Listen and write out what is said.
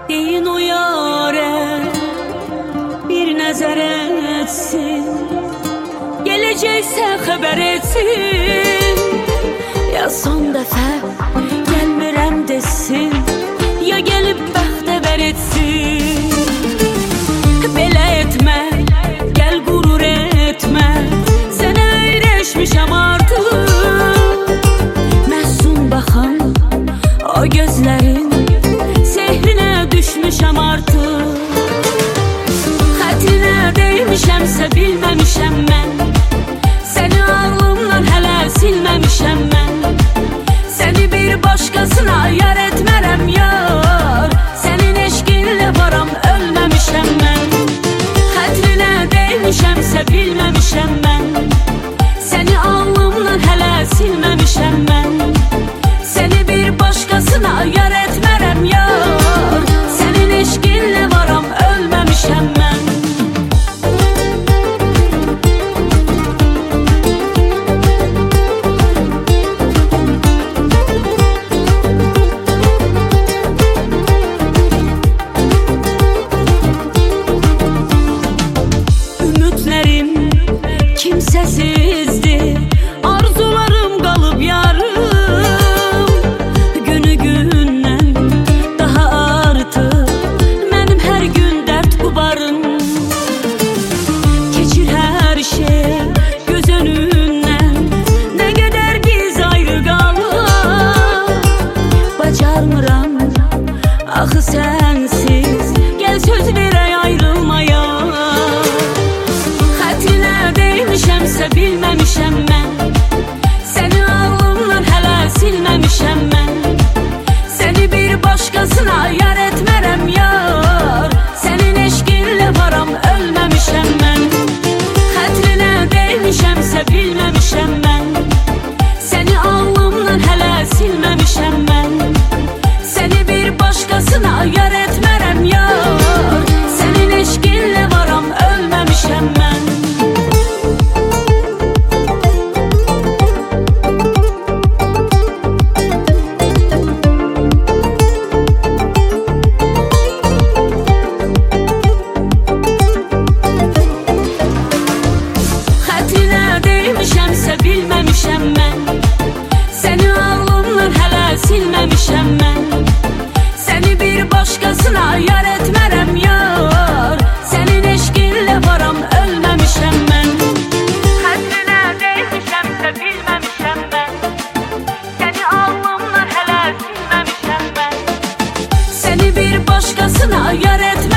Deyin o yâre bir nəzər etsin, gələcəksə xəbər etsin. Ya son dəfə gəlmirəm desin, ya gəlib bəxtəvər etsin. Belə etmə, gəl qürur etmə, sənə öyrəşmişəm artıq. Məhsun baxan o gözlərin sehrinə düşmüşəm artıq. Xətrinə deymişəmsə bilməmişəm mən, səni ağlımdan hələ silməmişəm mən. Səni bir başqasına yar etmərəm yar, sənin eşqinlə varam ölməmişəm mən. Xətrinə deymişəmsə bilməmişəm mən, səni ağlımdan hələ silməmişəm mən. Səni bir başqasına yar etmərəm yar, sənin eşqinlə varam ölməmişəm mən. Ümidlərim kimsəsizdir, arzularım qalıb yarım. Günü gündən daha artıq mənim hər gün dərd qubarım. Keçir hər şey göz önündən, nə qədər biz ayrı qalaq. Bacarmıram axı sənsiz, gəl söz verək ayrılmaya. Xətrinə deymişəmsə bilməmişəm mən, səni ağlımdan hələ silməmişəm mən. Səni bir başqasına yar etmərəm yar, sənin eşqinlə varam ölməmişəm mən. Xətrinə deymişəmsə bilməmişəm mən, səni ağlımdan hələ silməmişəm mən. Səni bir başqasına yar etmərəm yar, sənin eşqinlə varam ölməmişəm mən. Xətrinə deymişəmsə bilməmişəm mən, səni ağlımdan hələ silməmişəm mən. Səni bir başqasına yar etmərəm yar, sənin eşqinlə varam ölməmişəm mən. Xətrinə deymişəmsə bilməmişəm mən, səni ağlımdan hələ silməmişəm mən. Səni bir başqasına yar etmərəm